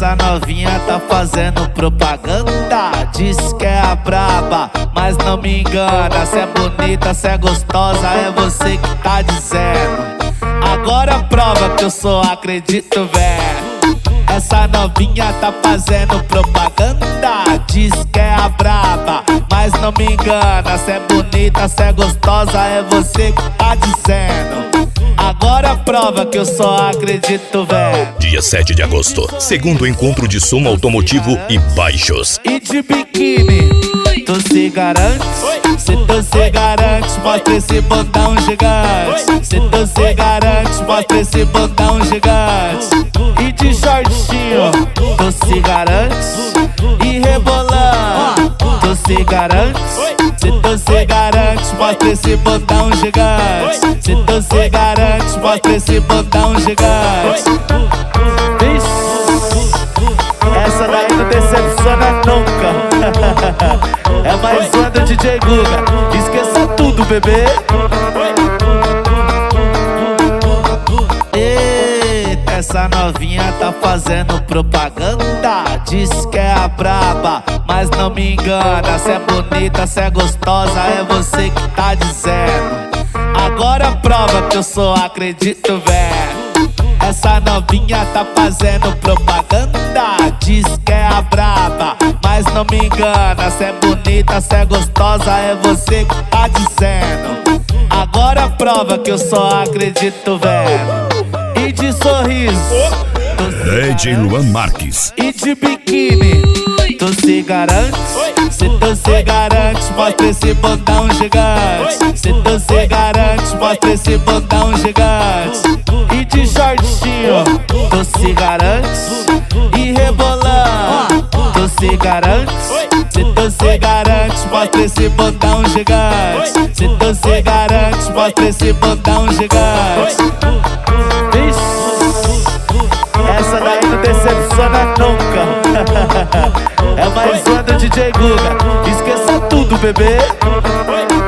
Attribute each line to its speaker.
Speaker 1: Essa novinha tá fazendo propaganda, diz que é a braba, mas não me engana. Se é bonita, se é gostosa, é você que tá dizendo. Agora prova que eu só acredito, velho. Essa novinha tá fazendo propaganda, diz que é a braba, mas não me engana. Se é bonita, se é gostosa, é você que tá dizendo. Agora prova que eu só acredito, velho.
Speaker 2: Dia 7 de agosto, segundo encontro de som automotivo e baixos.
Speaker 1: E de biquíni, tu se garante? Se tu se garante, mostra esse bundão gigante. Se tu se garante, mostra esse bundão gigante. E de shortinho, tu se garante? E rebolando, tu se garante? Se tu se garante, mostra esse bundão gigante. Se tu se garante, mostra esse bundão gigante. Vixe, essa daí não decepciona nunca. É mais uma do DJ Guga, esqueça tudo, bebê. Eita, essa novinha tá fazendo propaganda, diz que é a braba, mas não me engana. Se é bonita, se é gostosa, é você que tá dizendo. Agora prova que eu só acredito, velho. Essa novinha tá fazendo propaganda, diz que é a braba, mas não me engana. Se é bonita, se é gostosa, é você que tá dizendo. Agora prova que eu só acredito, velho. E de sorriso,
Speaker 2: DJ Luan Marques.
Speaker 1: E de biquíni, tu se garante? Se tu se garante, mostra esse bundão gigante. Se tu se garante, mostra esse bundão gigante. E de shortinho, tu se garante? E rebolando, tu se garante? Se tu se garante, mostra esse bundão gigante. Se tu se garante, mostra esse bundão gigante. Vixe, essa daí não decepciona nunca. É mais uma do DJ Guga, esqueça tudo, bebê.